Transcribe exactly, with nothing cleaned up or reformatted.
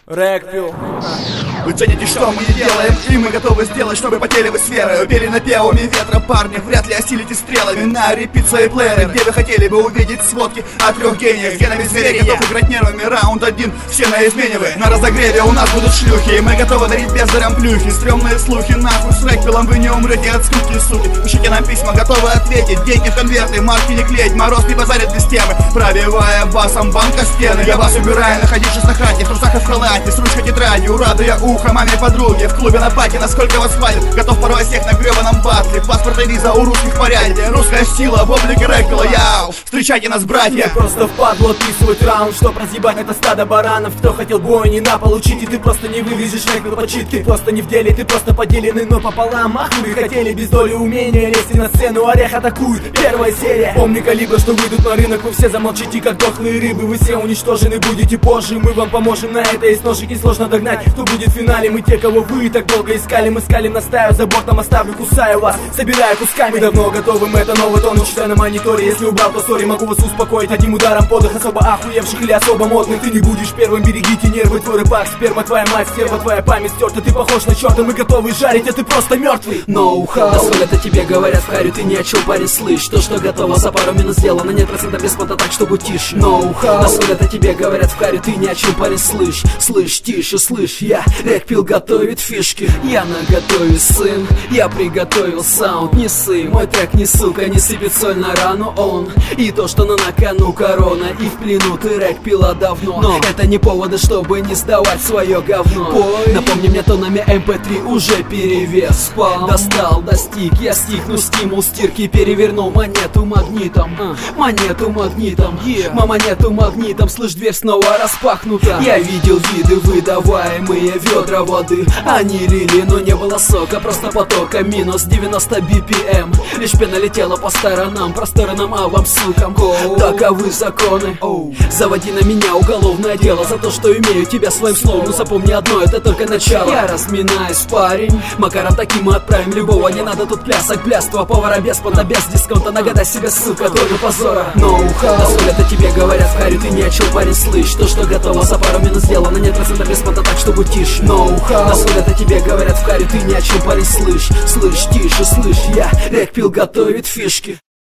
Рэкпил. Вы цените, что мы не делаем, и мы готовы сделать, чтобы потели вы с верой. Пели напевами ветра, парни, вряд ли осилите стрелами. На репит свои плееры, где вы хотели бы увидеть сводки о трех гениях. Генами зверей, готов играть нервами, раунд один, все на измене вы. На разогреве у нас будут шлюхи, и мы готовы дарить бездарям плюхи. Стрёмные слухи, нахуй с Рэкпилом вы не умрете от скуки, суки. Пишите нам письма, готовы ответить, деньги в конверты, марки не клеить, мороз не базарит без темы. Пробивая басом банка стены, я вас убираю, находившись на хате, в трусах и в халате, с ручкой тетрадью, радуя ухо маме подруги. В клубе на пати, насколько вас хватит, готов порвать всех на гребаном батле. Паспорт и виза у русских в порядке, русская сила в облике Рэкпила, яу, встречайте нас, братья. Мне просто впадло описывать раунд, чтоб разъебать это стадо баранов. Кто хотел бой, на получить, и ты просто не вывезешь Рэкпил почит. Ты просто не в деле, ты просто поделенный, но пополам. Ах, вы хотели без доли умения лезть на сцену, орех атакует, первая серия. Помни калибра, что выйдут на рынок, вы все замолчите, как дохлые рыбы. Вы все уничтожены будете позже, мы вам поможем на это. Есть ножики, сложно догнать, кто будет в финале. Мы те, кого вы так долго искали, мы скалим, настаю за бортом, оставлю, кусаю вас, собираю кусками. Давно готовым, это новый тон, читаю на мониторе. Если убрал, то сори, могу вас успокоить одним ударом подых. Особо охуевших или особо модных, ты не будешь первым, берегите нервы. Твой рыбак, сперма твоя мать, стерва твоя память стерта. Ты похож на черта, мы готовы жарить, а ты просто мертвый. Ноу-хау. Да сколько это тебе говорят в харю, ты ни о чем, парень, слышь. То, что готово, за пару минут сделано, нет процента бесплатно, так что будь тише. Ноу-хау. Да сколько это тебе говорят в харю, ты ни о чем, парень, слышь. Слышь, тише, слышь, я Рэкпил готовит фишки. Я наготове, сын, я приготовил саунд. Не ссы, мой трек не сука, не сыпет соль на рану он. И то, что на кону корона, и в плену ты Рэкпила давно. Но это не поводы, чтобы не сдавать свое говно. Пой. Напомни мне тонами эм пэ три уже перевес. Спал, достал, достиг, я стихну, стимул стирки. Перевернул монету магнитом, uh. монету магнитом, yeah. монету магнитом. Слышь, дверь снова распахнута. Я видел виды, выдаваемые ведра воды. Они лили, но не было сока, просто потока. Минус девяносто би пи эм. Лишь пена летела по сторонам, просторным, а вам, сукам, oh. таковы законы. oh. Заводи на меня уголовное дело за то, что имею тебя своим словом. Но запомни одно, это только начало. Я разминаюсь, парень, макаром таким мы отправим любого. Не надо тут плясок, пляства, повара без понта, без дисконта. Нагадай себе, сука, только позора. Ноу-хау. Да сколько это тебе говорят в харю, ты ни о чем, парень, слышь. То, что готово, за пару минут сделано, нет процента без понта, так что будь тише. Ноу-хау. Да сколько это тебе говорят в харю, ты ни о чем, парень, слышь. Слышь, тише, слышь, я Рэкпил готовит фишки.